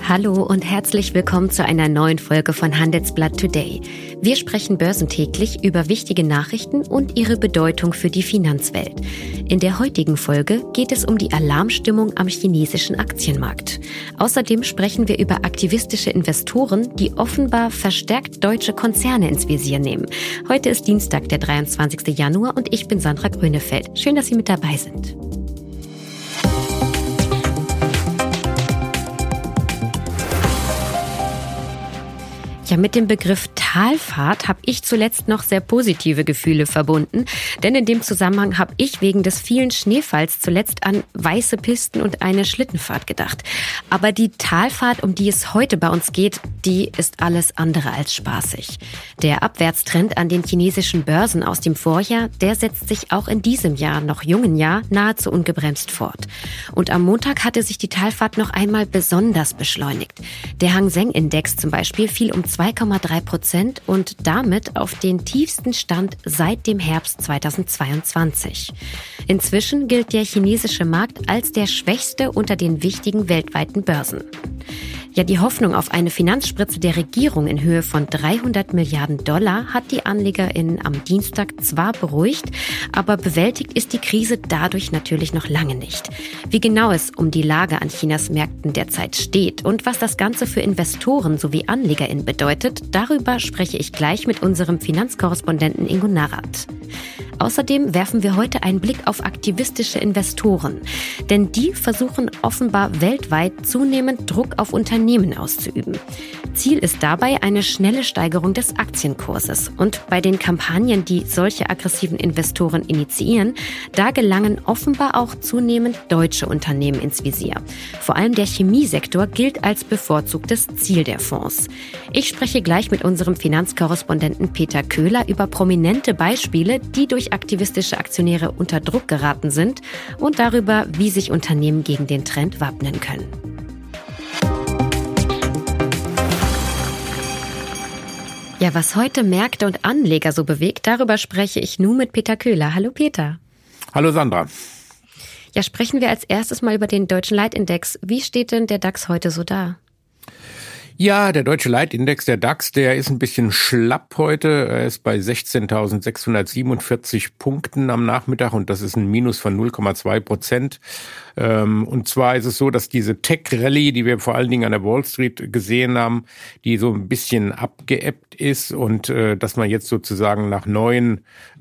Hallo und herzlich willkommen zu einer neuen Folge von Handelsblatt Today. Wir sprechen börsentäglich über wichtige Nachrichten und ihre Bedeutung für die Finanzwelt. In der heutigen Folge geht es um die Alarmstimmung am chinesischen Aktienmarkt. Außerdem sprechen wir über aktivistische Investoren, die offenbar verstärkt deutsche Konzerne ins Visier nehmen. Heute ist Dienstag, der 23. Januar und ich bin Sandra Grönefeld. Schön, dass Sie mit dabei sind. Ja, mit dem Begriff Talfahrt habe ich zuletzt noch sehr positive Gefühle verbunden, denn in dem Zusammenhang habe ich wegen des vielen Schneefalls zuletzt an weiße Pisten und eine Schlittenfahrt gedacht. Aber die Talfahrt, um die es heute bei uns geht, die ist alles andere als spaßig. Der Abwärtstrend an den chinesischen Börsen aus dem Vorjahr, der setzt sich auch in diesem Jahr, noch jungen Jahr, nahezu ungebremst fort. Und am Montag hatte sich die Talfahrt noch einmal besonders beschleunigt. Der Hang Seng Index zum Beispiel fiel um 2,3% und damit auf den tiefsten Stand seit dem Herbst 2022. Inzwischen gilt der chinesische Markt als der schwächste unter den wichtigen weltweiten Börsen. Ja, die Hoffnung auf eine Finanzspritze der Regierung in Höhe von 300 Milliarden Dollar hat die AnlegerInnen am Dienstag zwar beruhigt, aber bewältigt ist die Krise dadurch natürlich noch lange nicht. Wie genau es um die Lage an Chinas Märkten derzeit steht und was das Ganze für Investoren sowie AnlegerInnen bedeutet, darüber spreche ich gleich mit unserem Finanzkorrespondenten Ingo Narrath. Außerdem werfen wir heute einen Blick auf aktivistische Investoren, denn die versuchen offenbar weltweit zunehmend Druck auf Unternehmen auszuüben. Ziel ist dabei eine schnelle Steigerung des Aktienkurses. Und bei den Kampagnen, die solche aggressiven Investoren initiieren, da gelangen offenbar auch zunehmend deutsche Unternehmen ins Visier. Vor allem der Chemiesektor gilt als bevorzugtes Ziel der Fonds. Ich spreche gleich mit unserem Finanzkorrespondenten Peter Köhler über prominente Beispiele, die durch aktivistische Aktionäre unter Druck geraten sind und darüber, wie sich Unternehmen gegen den Trend wappnen können. Ja, was heute Märkte und Anleger so bewegt, darüber spreche ich nun mit Peter Köhler. Hallo Peter. Hallo Sandra. Ja, sprechen wir als erstes mal über den deutschen Leitindex. Wie steht denn der DAX heute so da? Ja, der deutsche Leitindex, der DAX, der ist ein bisschen schlapp heute. Er ist bei 16.647 Punkten am Nachmittag und das ist ein Minus von 0,2%. Und zwar ist es so, dass diese Tech-Rallye, die wir vor allen Dingen an der Wall Street gesehen haben, die so ein bisschen abgeebbt ist und dass man jetzt sozusagen nach neuen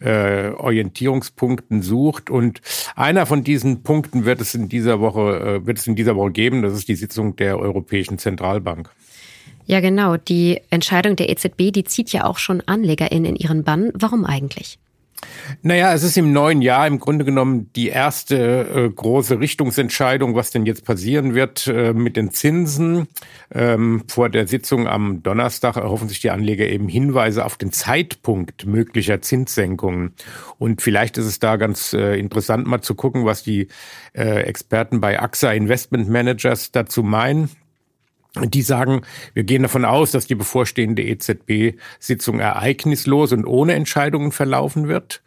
Orientierungspunkten sucht. Und einer von diesen Punkten wird es in dieser Woche geben. Das ist die Sitzung der Europäischen Zentralbank. Ja, genau. Die Entscheidung der EZB, die zieht ja auch schon AnlegerInnen in ihren Bann. Warum eigentlich? Naja, es ist im neuen Jahr im Grunde genommen die erste große Richtungsentscheidung, was denn jetzt passieren wird mit den Zinsen. Vor der Sitzung am Donnerstag erhoffen sich die Anleger eben Hinweise auf den Zeitpunkt möglicher Zinssenkungen. Und vielleicht ist es da ganz interessant mal zu gucken, was die Experten bei AXA Investment Managers dazu meinen. Die sagen, wir gehen davon aus, dass die bevorstehende EZB-Sitzung ereignislos und ohne Entscheidungen verlaufen wird.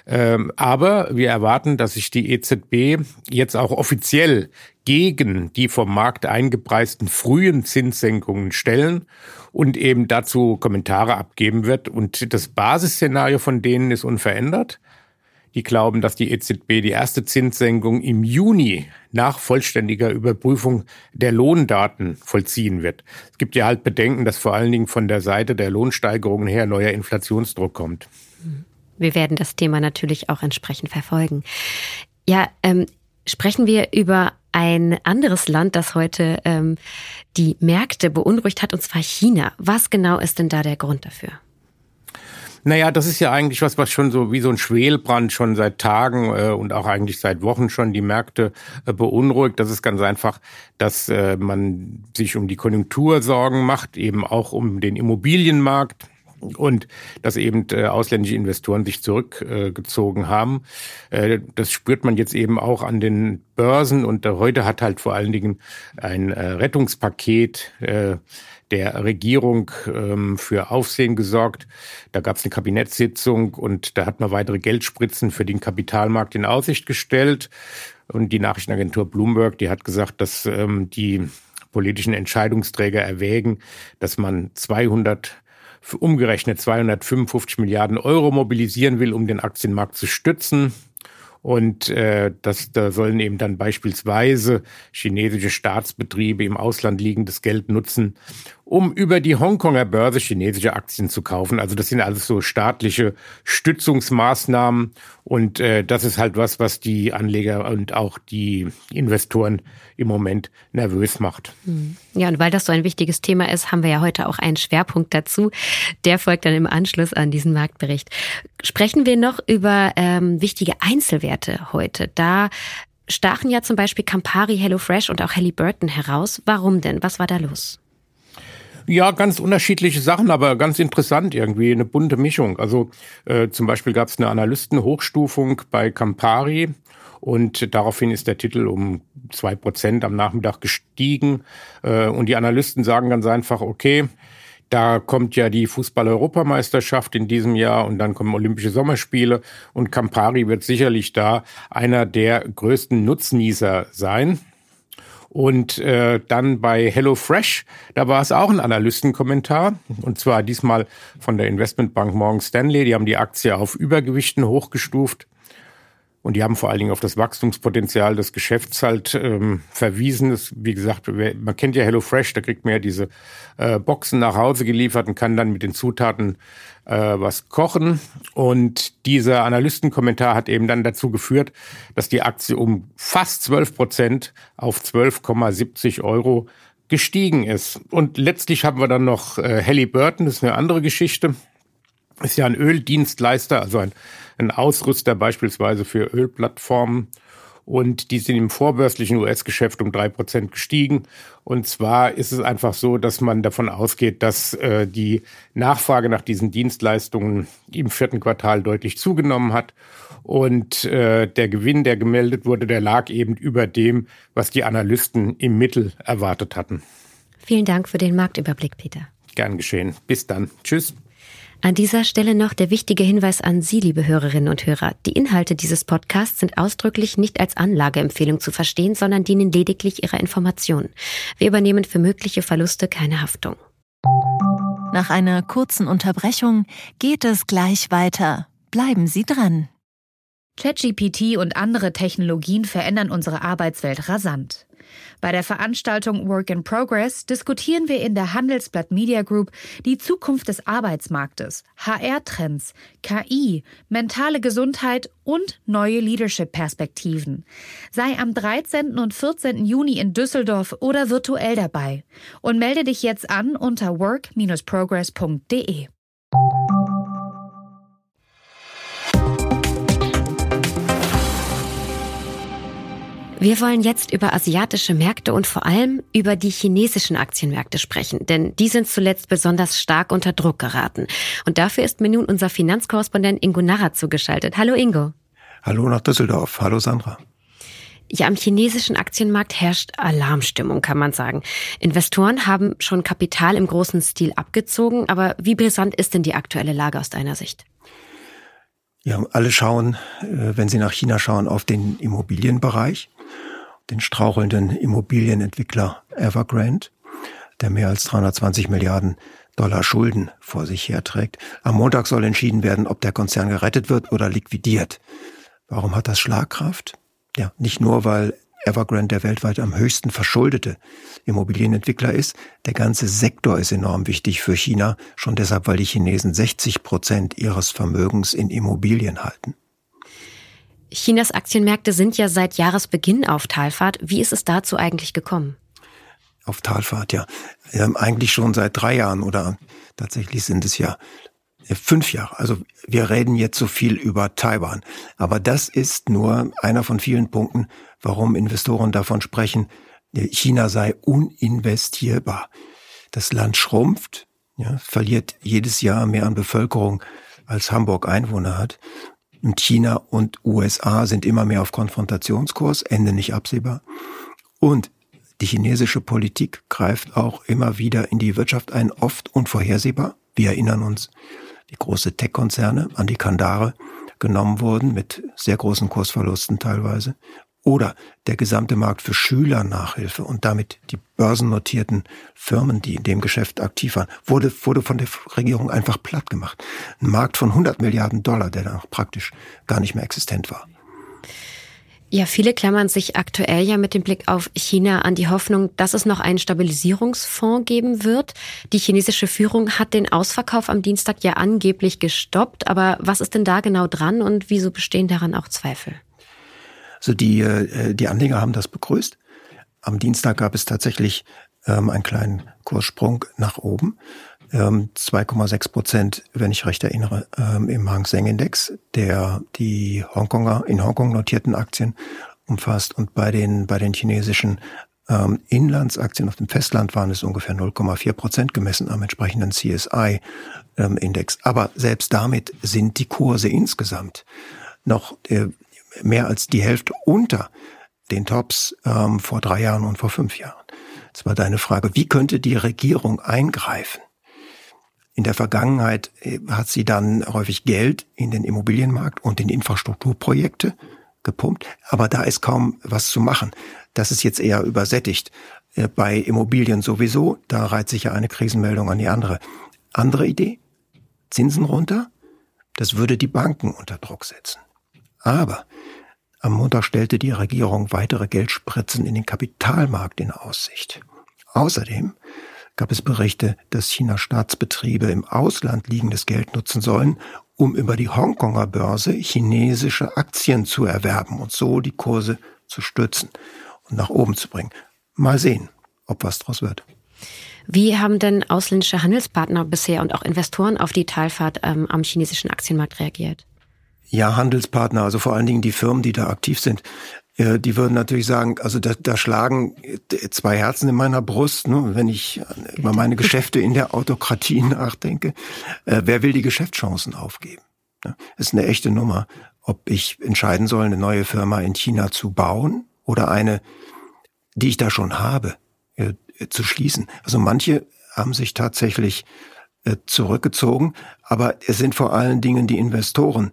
Aber wir erwarten, dass sich die EZB jetzt auch offiziell gegen die vom Markt eingepreisten frühen Zinssenkungen stellen und eben dazu Kommentare abgeben wird. Und das Basisszenario von denen ist unverändert. Die glauben, dass die EZB die erste Zinssenkung im Juni nach vollständiger Überprüfung der Lohndaten vollziehen wird. Es gibt ja halt Bedenken, dass vor allen Dingen von der Seite der Lohnsteigerungen her neuer Inflationsdruck kommt. Wir werden das Thema natürlich auch entsprechend verfolgen. Ja, sprechen wir über ein anderes Land, das heute die Märkte beunruhigt hat, und zwar China. Was genau ist denn da der Grund dafür? Naja, das ist ja eigentlich was schon so wie so ein Schwelbrand schon seit Tagen und auch eigentlich seit Wochen schon die Märkte beunruhigt. Das ist ganz einfach, dass man sich um die Konjunktur Sorgen macht, eben auch um den Immobilienmarkt. Und dass eben ausländische Investoren sich zurückgezogen haben. Das spürt man jetzt eben auch an den Börsen. Und heute hat halt vor allen Dingen ein Rettungspaket der Regierung für Aufsehen gesorgt. Da gab es eine Kabinettssitzung und da hat man weitere Geldspritzen für den Kapitalmarkt in Aussicht gestellt. Und die Nachrichtenagentur Bloomberg, die hat gesagt, dass die politischen Entscheidungsträger erwägen, dass man umgerechnet 255 Milliarden Euro mobilisieren will, um den Aktienmarkt zu stützen. Und da sollen eben dann beispielsweise chinesische Staatsbetriebe im Ausland liegendes Geld nutzen, um über die Hongkonger Börse chinesische Aktien zu kaufen. Also das sind alles so staatliche Stützungsmaßnahmen. Und das ist halt was die Anleger und auch die Investoren im Moment nervös macht. Ja, und weil das so ein wichtiges Thema ist, haben wir ja heute auch einen Schwerpunkt dazu. Der folgt dann im Anschluss an diesen Marktbericht. Sprechen wir noch über wichtige Einzelwerte heute. Da stachen ja zum Beispiel Campari, HelloFresh und auch Halliburton heraus. Warum denn? Was war da los? Ja, ganz unterschiedliche Sachen, aber ganz interessant irgendwie, eine bunte Mischung. Also zum Beispiel gab es eine Analystenhochstufung bei Campari und daraufhin ist der Titel um 2% am Nachmittag gestiegen. Und die Analysten sagen ganz einfach, okay, da kommt ja die Fußball-Europameisterschaft in diesem Jahr und dann kommen Olympische Sommerspiele und Campari wird sicherlich da einer der größten Nutznießer sein. Und dann bei HelloFresh, da war es auch ein Analystenkommentar, und zwar diesmal von der Investmentbank Morgan Stanley. Die haben die Aktie auf Übergewichten hochgestuft und die haben vor allen Dingen auf das Wachstumspotenzial des Geschäfts halt verwiesen. Das, wie gesagt, man kennt ja HelloFresh, da kriegt man ja diese Boxen nach Hause geliefert und kann dann mit den Zutaten was kochen. Und dieser Analystenkommentar hat eben dann dazu geführt, dass die Aktie um fast 12% auf 12,70 Euro gestiegen ist. Und letztlich haben wir dann noch Halliburton, das ist eine andere Geschichte. Ist ja ein Öldienstleister, also ein Ausrüster beispielsweise für Ölplattformen. Und die sind im vorbörslichen US-Geschäft um 3% gestiegen. Und zwar ist es einfach so, dass man davon ausgeht, dass die Nachfrage nach diesen Dienstleistungen im 4. Quartal deutlich zugenommen hat. Und der Gewinn, der gemeldet wurde, der lag eben über dem, was die Analysten im Mittel erwartet hatten. Vielen Dank für den Marktüberblick, Peter. Gern geschehen. Bis dann. Tschüss. An dieser Stelle noch der wichtige Hinweis an Sie, liebe Hörerinnen und Hörer. Die Inhalte dieses Podcasts sind ausdrücklich nicht als Anlageempfehlung zu verstehen, sondern dienen lediglich Ihrer Information. Wir übernehmen für mögliche Verluste keine Haftung. Nach einer kurzen Unterbrechung geht es gleich weiter. Bleiben Sie dran. ChatGPT und andere Technologien verändern unsere Arbeitswelt rasant. Bei der Veranstaltung Work in Progress diskutieren wir in der Handelsblatt Media Group die Zukunft des Arbeitsmarktes, HR-Trends, KI, mentale Gesundheit und neue Leadership-Perspektiven. Sei am 13. und 14. Juni in Düsseldorf oder virtuell dabei und melde dich jetzt an unter work-progress.de. Wir wollen jetzt über asiatische Märkte und vor allem über die chinesischen Aktienmärkte sprechen, denn die sind zuletzt besonders stark unter Druck geraten. Und dafür ist mir nun unser Finanzkorrespondent Ingo Narra zugeschaltet. Hallo Ingo. Hallo nach Düsseldorf. Hallo Sandra. Ja, am chinesischen Aktienmarkt herrscht Alarmstimmung, kann man sagen. Investoren haben schon Kapital im großen Stil abgezogen, aber wie brisant ist denn die aktuelle Lage aus deiner Sicht? Ja, alle schauen, wenn sie nach China schauen, auf den Immobilienbereich, den strauchelnden Immobilienentwickler Evergrande, der mehr als 320 Milliarden Dollar Schulden vor sich herträgt. Am Montag soll entschieden werden, ob der Konzern gerettet wird oder liquidiert. Warum hat das Schlagkraft? Ja, nicht nur, weil Evergrande der weltweit am höchsten verschuldete Immobilienentwickler ist. Der ganze Sektor ist enorm wichtig für China, schon deshalb, weil die Chinesen 60% ihres Vermögens in Immobilien halten. Chinas Aktienmärkte sind ja seit Jahresbeginn auf Talfahrt. Wie ist es dazu eigentlich gekommen? Auf Talfahrt, ja. Eigentlich schon seit 3 Jahren oder tatsächlich sind es ja 5 Jahre. Also wir reden jetzt so viel über Taiwan. Aber das ist nur einer von vielen Punkten, warum Investoren davon sprechen, China sei uninvestierbar. Das Land schrumpft, ja, verliert jedes Jahr mehr an Bevölkerung, als Hamburg Einwohner hat. Und China und USA sind immer mehr auf Konfrontationskurs, Ende nicht absehbar. Und die chinesische Politik greift auch immer wieder in die Wirtschaft ein, oft unvorhersehbar. Wir erinnern uns, wie große Tech-Konzerne an die Kandare genommen wurden, mit sehr großen Kursverlusten teilweise. oder der gesamte Markt für Schülernachhilfe und damit die börsennotierten Firmen, die in dem Geschäft aktiv waren, wurde von der Regierung einfach platt gemacht. Ein Markt von $100 Milliarden, der dann auch praktisch gar nicht mehr existent war. Ja, viele klammern sich aktuell ja mit dem Blick auf China an die Hoffnung, dass es noch einen Stabilisierungsfonds geben wird. Die chinesische Führung hat den Ausverkauf am Dienstag ja angeblich gestoppt. Aber was ist denn da genau dran und wieso bestehen daran auch Zweifel? Also die Anleger haben das begrüßt. Am Dienstag gab es tatsächlich einen kleinen Kurssprung nach oben. 2,6%, wenn ich recht erinnere, im Hang Seng Index, der die in Hongkong notierten Aktien umfasst. Und bei den chinesischen Inlandsaktien auf dem Festland waren es ungefähr 0,4%, gemessen am entsprechenden CSI-Index. Aber selbst damit sind die Kurse insgesamt noch mehr als die Hälfte unter den Tops vor 3 Jahren und vor 5 Jahren. Das war deine Frage, wie könnte die Regierung eingreifen? In der Vergangenheit hat sie dann häufig Geld in den Immobilienmarkt und in Infrastrukturprojekte gepumpt, aber da ist kaum was zu machen. Das ist jetzt eher übersättigt. Bei Immobilien sowieso, da reiht sich ja eine Krisenmeldung an die andere. Andere Idee? Zinsen runter? Das würde die Banken unter Druck setzen. Aber am Montag stellte die Regierung weitere Geldspritzen in den Kapitalmarkt in Aussicht. Außerdem gab es Berichte, dass Chinas Staatsbetriebe im Ausland liegendes Geld nutzen sollen, um über die Hongkonger Börse chinesische Aktien zu erwerben und so die Kurse zu stützen und nach oben zu bringen. Mal sehen, ob was draus wird. Wie haben denn ausländische Handelspartner bisher und auch Investoren auf die Talfahrt am chinesischen Aktienmarkt reagiert? Ja, Handelspartner, also vor allen Dingen die Firmen, die da aktiv sind, die würden natürlich sagen, also da schlagen 2 Herzen in meiner Brust, ne, wenn ich über meine Geschäfte in der Autokratie nachdenke. Wer will die Geschäftschancen aufgeben? Das ist eine echte Nummer, ob ich entscheiden soll, eine neue Firma in China zu bauen oder eine, die ich da schon habe, zu schließen. Also manche haben sich tatsächlich zurückgezogen, aber es sind vor allen Dingen die Investoren,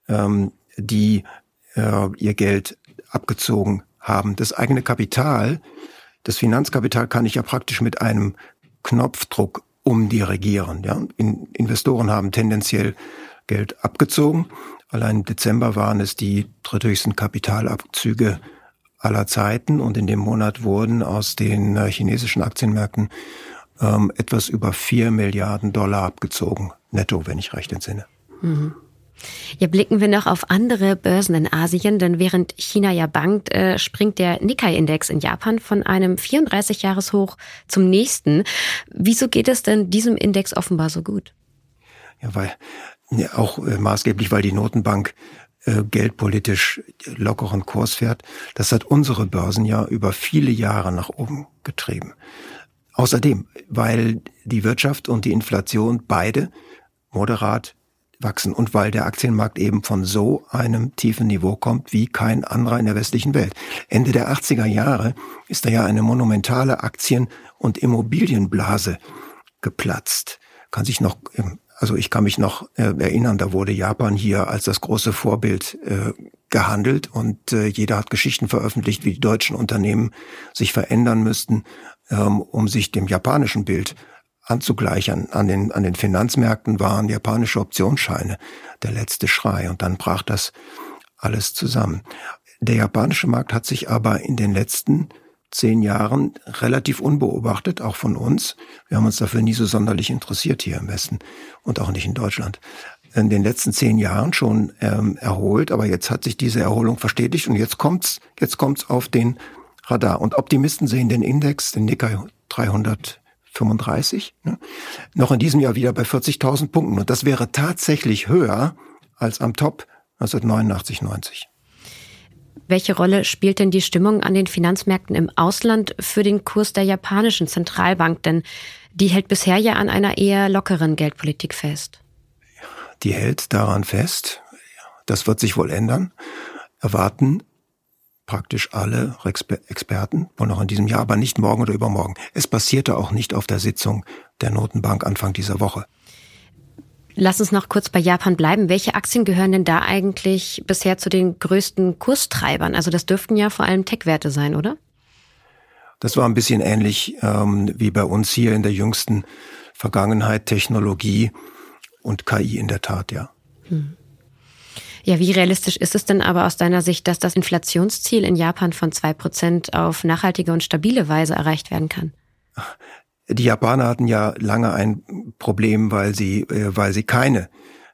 die ihr Geld abgezogen haben. Das eigene Kapital, das Finanzkapital kann ich ja praktisch mit einem Knopfdruck umdirigieren. Ja? Investoren haben tendenziell Geld abgezogen. Allein im Dezember waren es die dritthöchsten Kapitalabzüge aller Zeiten und in dem Monat wurden aus den chinesischen Aktienmärkten etwas über $4 Milliarden abgezogen. Netto, wenn ich recht entsinne. Mhm. Ja, blicken wir noch auf andere Börsen in Asien, denn während China ja bangt, springt der Nikkei-Index in Japan von einem 34-Jahres-Hoch zum nächsten. Wieso geht es denn diesem Index offenbar so gut? Ja, auch maßgeblich, weil die Notenbank geldpolitisch lockeren Kurs fährt. Das hat unsere Börsen ja über viele Jahre nach oben getrieben. Außerdem, weil die Wirtschaft und die Inflation beide moderat wachsen und weil der Aktienmarkt eben von so einem tiefen Niveau kommt wie kein anderer in der westlichen Welt. Ende der 80er Jahre ist da ja eine monumentale Aktien- und Immobilienblase geplatzt. Ich kann mich noch erinnern, da wurde Japan hier als das große Vorbild gehandelt und jeder hat Geschichten veröffentlicht, wie die deutschen Unternehmen sich verändern müssten, um sich dem japanischen Bild anzugleichen. An den Finanzmärkten waren japanische Optionsscheine der letzte Schrei und dann brach das alles zusammen. Der japanische Markt hat sich aber in den letzten 10 Jahren relativ unbeobachtet, auch von uns. Wir haben uns dafür nie so sonderlich interessiert hier im Westen und auch nicht in Deutschland. In den letzten 10 Jahren schon erholt, aber jetzt hat sich diese Erholung verstetigt und jetzt kommt's auf den Radar. Und Optimisten sehen den Index, den Nikkei 335, noch in diesem Jahr wieder bei 40.000 Punkten. Und das wäre tatsächlich höher als am Top 1989, 90. Welche Rolle spielt denn die Stimmung an den Finanzmärkten im Ausland für den Kurs der japanischen Zentralbank? Denn die hält bisher ja an einer eher lockeren Geldpolitik fest. Die hält daran fest. Das wird sich wohl ändern. Erwarten praktisch alle Experten, wohl noch in diesem Jahr, aber nicht morgen oder übermorgen. Es passierte auch nicht auf der Sitzung der Notenbank Anfang dieser Woche. Lass uns noch kurz bei Japan bleiben. Welche Aktien gehören denn da eigentlich bisher zu den größten Kurstreibern? Also das dürften ja vor allem Tech-Werte sein, oder? Das war ein bisschen ähnlich wie bei uns hier in der jüngsten Vergangenheit, Technologie und KI in der Tat, ja. Ja, wie realistisch ist es denn aber aus deiner Sicht, dass das Inflationsziel in Japan von 2% auf nachhaltige und stabile Weise erreicht werden kann? Die Japaner hatten ja lange ein Problem, weil sie keine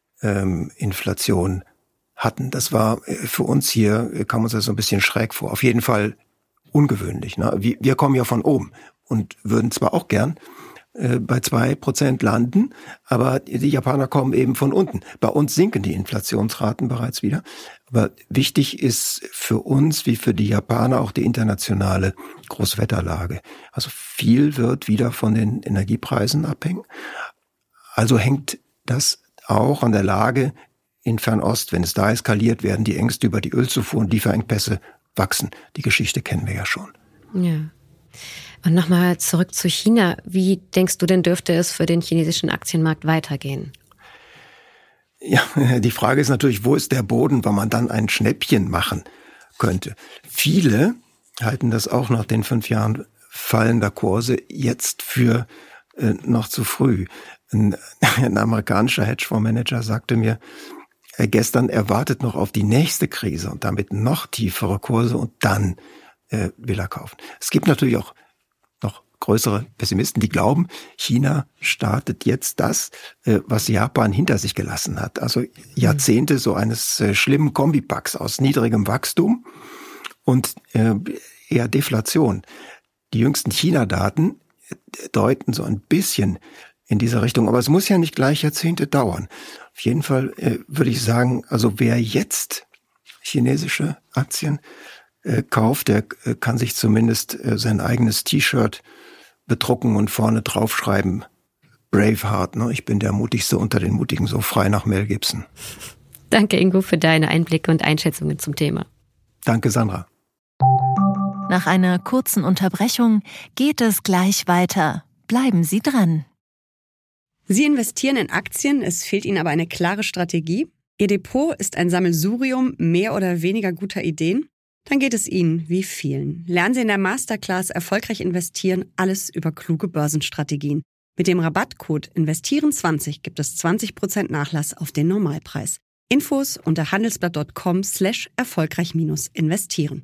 Inflation hatten. Das war für uns hier, kam uns das so ein bisschen schräg vor. Auf jeden Fall ungewöhnlich. Ne? Wir kommen ja von oben und würden zwar auch gern bei 2% landen, aber die Japaner kommen eben von unten. Bei uns sinken die Inflationsraten bereits wieder. Aber wichtig ist für uns wie für die Japaner auch die internationale Großwetterlage. Also viel wird wieder von den Energiepreisen abhängen. Also hängt das auch an der Lage in Fernost. Wenn es da eskaliert, werden die Ängste über die Ölzufuhr und Lieferengpässe wachsen. Die Geschichte kennen wir ja schon. Ja. Und nochmal zurück zu China. Wie denkst du denn, dürfte es für den chinesischen Aktienmarkt weitergehen? Ja, die Frage ist natürlich, wo ist der Boden, wo man dann ein Schnäppchen machen könnte? Viele halten das auch nach den 5 Jahren fallender Kurse jetzt für noch zu früh. Ein amerikanischer Hedgefondsmanager sagte mir gestern, er wartet noch auf die nächste Krise und damit noch tiefere Kurse und dann will er kaufen. Es gibt natürlich auch noch größere Pessimisten, die glauben, China startet jetzt das, was Japan hinter sich gelassen hat. Also Jahrzehnte so eines schlimmen Kombipacks aus niedrigem Wachstum und eher Deflation. Die jüngsten China-Daten deuten so ein bisschen in diese Richtung, aber es muss ja nicht gleich Jahrzehnte dauern. Auf jeden Fall würde ich sagen, also wer jetzt chinesische Aktien kauft, der kann sich zumindest sein eigenes T-Shirt bedrucken und vorne draufschreiben, Braveheart, ne? Ich bin der Mutigste unter den Mutigen, so frei nach Mel Gibson. Danke, Ingo, für deine Einblicke und Einschätzungen zum Thema. Danke, Sandra. Nach einer kurzen Unterbrechung geht es gleich weiter. Bleiben Sie dran. Sie investieren in Aktien, es fehlt Ihnen aber eine klare Strategie. Ihr Depot ist ein Sammelsurium mehr oder weniger guter Ideen. Dann geht es Ihnen wie vielen. Lernen Sie in der Masterclass Erfolgreich investieren, alles über kluge Börsenstrategien. Mit dem Rabattcode INVESTIEREN20 gibt es 20% Nachlass auf den Normalpreis. Infos unter handelsblatt.com/erfolgreich-investieren.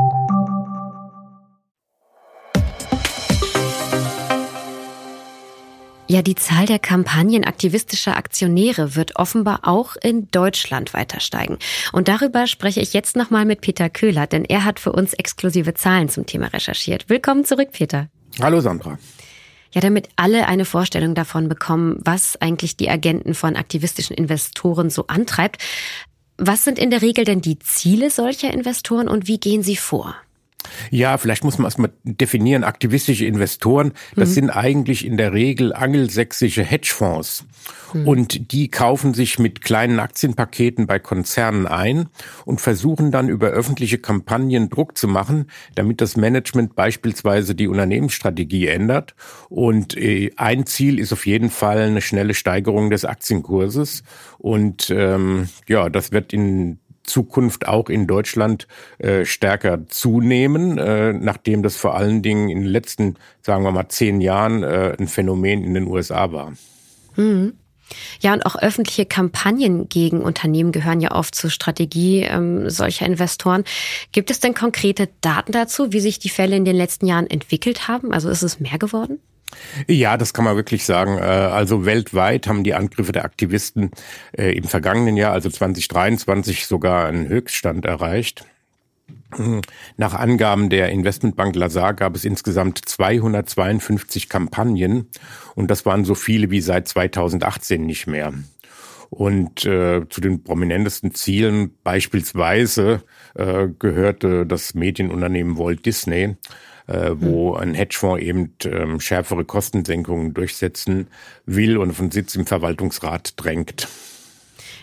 Ja, die Zahl der Kampagnen aktivistischer Aktionäre wird offenbar auch in Deutschland weiter steigen. Und darüber spreche ich jetzt nochmal mit Peter Köhler, denn er hat für uns exklusive Zahlen zum Thema recherchiert. Willkommen zurück, Peter. Hallo, Sandra. Ja, damit alle eine Vorstellung davon bekommen, was eigentlich die Agenten von aktivistischen Investoren so antreibt. Was sind in der Regel denn die Ziele solcher Investoren und wie gehen sie vor? Ja, vielleicht muss man erstmal definieren, aktivistische Investoren, das sind eigentlich in der Regel angelsächsische Hedgefonds. Und die kaufen sich mit kleinen Aktienpaketen bei Konzernen ein und versuchen dann über öffentliche Kampagnen Druck zu machen, damit das Management beispielsweise die Unternehmensstrategie ändert. Und ein Ziel ist auf jeden Fall eine schnelle Steigerung des Aktienkurses. Und das wird in Zukunft auch in Deutschland stärker zunehmen, nachdem das vor allen Dingen in den letzten, sagen wir mal, 10 Jahren ein Phänomen in den USA war. Mhm. Ja, und auch öffentliche Kampagnen gegen Unternehmen gehören ja oft zur Strategie solcher Investoren. Gibt es denn konkrete Daten dazu, wie sich die Fälle in den letzten Jahren entwickelt haben? Also ist es mehr geworden? Ja, das kann man wirklich sagen. Also weltweit haben die Angriffe der Aktivisten im vergangenen Jahr, also 2023, sogar einen Höchststand erreicht. Nach Angaben der Investmentbank Lazard gab es insgesamt 252 Kampagnen und das waren so viele wie seit 2018 nicht mehr. Und zu den prominentesten Zielen beispielsweise gehörte das Medienunternehmen Walt Disney, wo ein Hedgefonds eben schärfere Kostensenkungen durchsetzen will und von Sitz im Verwaltungsrat drängt.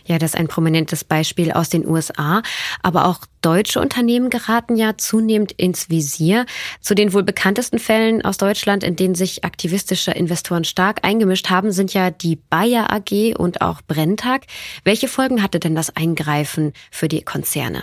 Ja, das ist ein prominentes Beispiel aus den USA. Aber auch deutsche Unternehmen geraten ja zunehmend ins Visier. Zu den wohl bekanntesten Fällen aus Deutschland, in denen sich aktivistische Investoren stark eingemischt haben, sind ja die Bayer AG und auch Brenntag. Welche Folgen hatte denn das Eingreifen für die Konzerne?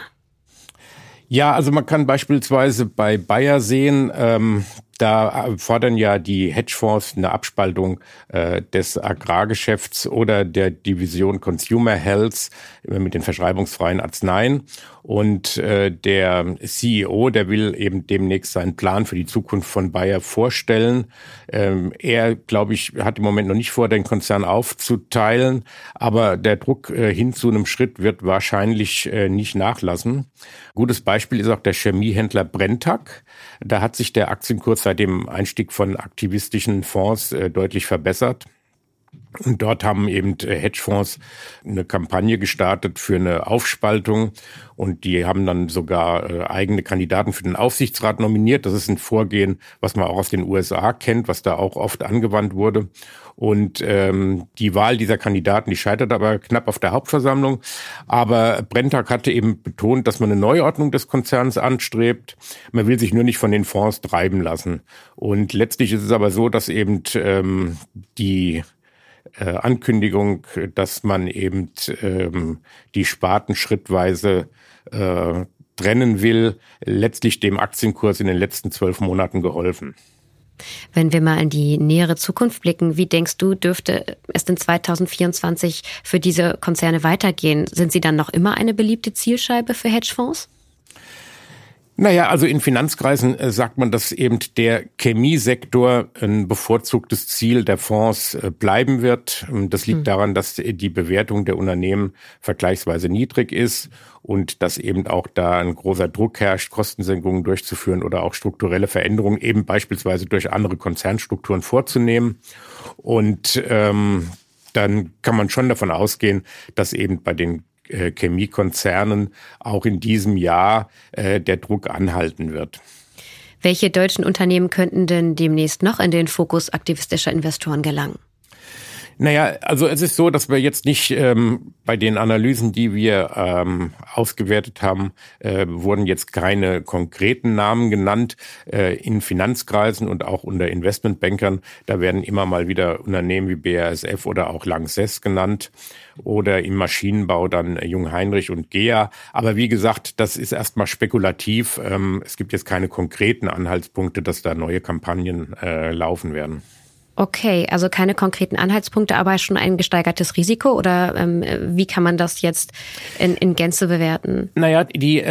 Ja, also man kann beispielsweise bei Bayer sehen, da fordern ja die Hedgefonds eine Abspaltung des Agrargeschäfts oder der Division Consumer Health mit den verschreibungsfreien Arzneien. Und der CEO, der will eben demnächst seinen Plan für die Zukunft von Bayer vorstellen. Er, glaube ich, hat im Moment noch nicht vor, den Konzern aufzuteilen, aber der Druck hin zu einem Schritt wird wahrscheinlich nicht nachlassen. Gutes Beispiel ist auch der Chemiehändler Brenntag. Da hat sich der Aktienkurs seit dem Einstieg von aktivistischen Fonds deutlich verbessert. Und dort haben eben Hedgefonds eine Kampagne gestartet für eine Aufspaltung. Und die haben dann sogar eigene Kandidaten für den Aufsichtsrat nominiert. Das ist ein Vorgehen, was man auch aus den USA kennt, was da auch oft angewandt wurde. Und die Wahl dieser Kandidaten, die scheitert aber knapp auf der Hauptversammlung. Aber Brenntag hatte eben betont, dass man eine Neuordnung des Konzerns anstrebt. Man will sich nur nicht von den Fonds treiben lassen. Und letztlich ist es aber so, dass eben die Ankündigung, dass man eben die Sparten schrittweise trennen will, letztlich dem Aktienkurs in den letzten 12 Monaten geholfen. Wenn wir mal in die nähere Zukunft blicken, wie denkst du, dürfte es in 2024 für diese Konzerne weitergehen? Sind sie dann noch immer eine beliebte Zielscheibe für Hedgefonds? Naja, also in Finanzkreisen sagt man, dass eben der Chemiesektor ein bevorzugtes Ziel der Fonds bleiben wird. Das liegt daran, dass die Bewertung der Unternehmen vergleichsweise niedrig ist und dass eben auch da ein großer Druck herrscht, Kostensenkungen durchzuführen oder auch strukturelle Veränderungen eben beispielsweise durch andere Konzernstrukturen vorzunehmen. Und dann kann man schon davon ausgehen, dass eben bei den Chemiekonzernen auch in diesem Jahr der Druck anhalten wird. Welche deutschen Unternehmen könnten denn demnächst noch in den Fokus aktivistischer Investoren gelangen? Naja, also es ist so, dass wir jetzt nicht bei den Analysen, die wir ausgewertet haben, wurden jetzt keine konkreten Namen genannt. In Finanzkreisen und auch unter Investmentbankern, da werden immer mal wieder Unternehmen wie BASF oder auch Lanxess genannt oder im Maschinenbau dann Jungheinrich und GEA. Aber wie gesagt, das ist erstmal spekulativ. Es gibt jetzt keine konkreten Anhaltspunkte, dass da neue Kampagnen laufen werden. Okay, also keine konkreten Anhaltspunkte, aber schon ein gesteigertes Risiko oder wie kann man das jetzt in Gänze bewerten? Naja, die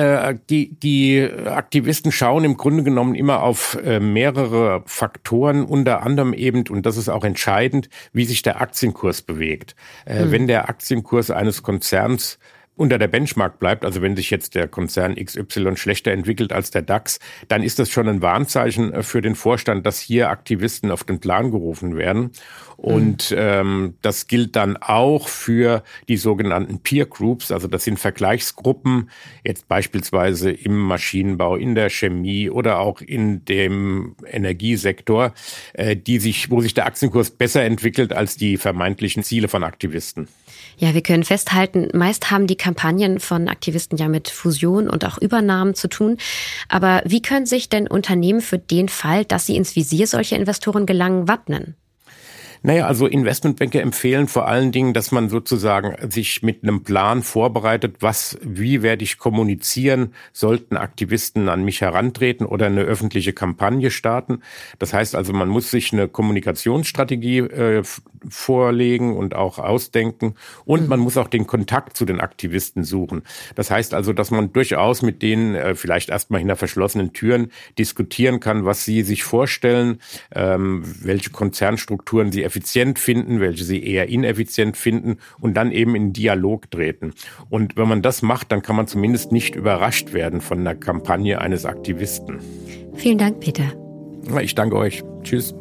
Aktivisten schauen im Grunde genommen immer auf mehrere Faktoren, unter anderem eben, und das ist auch entscheidend, wie sich der Aktienkurs bewegt. Wenn der Aktienkurs eines Konzerns unter der Benchmark bleibt, also wenn sich jetzt der Konzern XY schlechter entwickelt als der DAX, dann ist das schon ein Warnzeichen für den Vorstand, dass hier Aktivisten auf den Plan gerufen werden. Und das gilt dann auch für die sogenannten Peer Groups, also das sind Vergleichsgruppen, jetzt beispielsweise im Maschinenbau, in der Chemie oder auch in dem Energiesektor, wo sich der Aktienkurs besser entwickelt als die vermeintlichen Ziele von Aktivisten. Ja, wir können festhalten, meist haben die Kampagnen von Aktivisten ja mit Fusion und auch Übernahmen zu tun. Aber wie können sich denn Unternehmen für den Fall, dass sie ins Visier solcher Investoren gelangen, wappnen? Naja, also Investmentbanker empfehlen vor allen Dingen, dass man sozusagen sich mit einem Plan vorbereitet, wie werde ich kommunizieren, sollten Aktivisten an mich herantreten oder eine öffentliche Kampagne starten. Das heißt also, man muss sich eine Kommunikationsstrategie vorlegen und auch ausdenken und man muss auch den Kontakt zu den Aktivisten suchen. Das heißt also, dass man durchaus mit denen vielleicht erstmal hinter verschlossenen Türen diskutieren kann, was sie sich vorstellen, welche Konzernstrukturen sie effizient finden, welche sie eher ineffizient finden und dann eben in Dialog treten. Und wenn man das macht, dann kann man zumindest nicht überrascht werden von der Kampagne eines Aktivisten. Vielen Dank, Peter. Ich danke euch. Tschüss.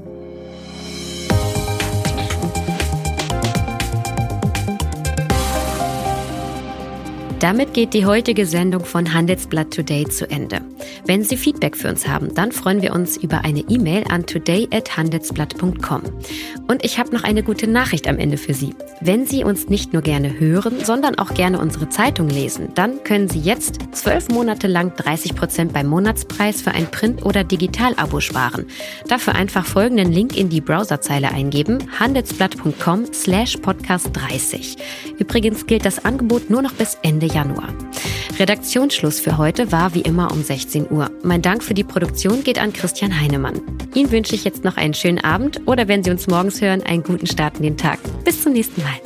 Damit geht die heutige Sendung von Handelsblatt Today zu Ende. Wenn Sie Feedback für uns haben, dann freuen wir uns über eine E-Mail an today@handelsblatt.com. Und ich habe noch eine gute Nachricht am Ende für Sie. Wenn Sie uns nicht nur gerne hören, sondern auch gerne unsere Zeitung lesen, dann können Sie jetzt 12 Monate lang 30% beim Monatspreis für ein Print- oder Digital-Abo sparen. Dafür einfach folgenden Link in die Browserzeile eingeben: handelsblatt.com/podcast30. Übrigens gilt das Angebot nur noch bis Ende Januar. Redaktionsschluss für heute war wie immer um 16 Uhr. Mein Dank für die Produktion geht an Christian Heinemann. Ihnen wünsche ich jetzt noch einen schönen Abend oder, wenn Sie uns morgens hören, einen guten Start in den Tag. Bis zum nächsten Mal.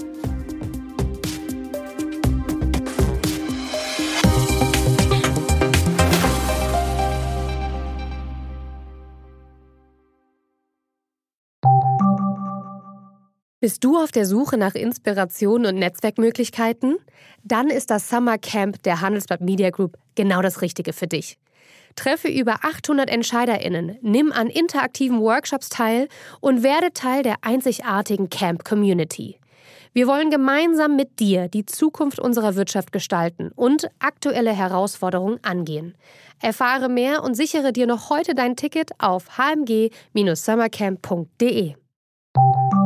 Bist du auf der Suche nach Inspiration und Netzwerkmöglichkeiten? Dann ist das Summer Camp der Handelsblatt Media Group genau das Richtige für dich. Treffe über 800 EntscheiderInnen, nimm an interaktiven Workshops teil und werde Teil der einzigartigen Camp-Community. Wir wollen gemeinsam mit dir die Zukunft unserer Wirtschaft gestalten und aktuelle Herausforderungen angehen. Erfahre mehr und sichere dir noch heute dein Ticket auf hmg-summercamp.de.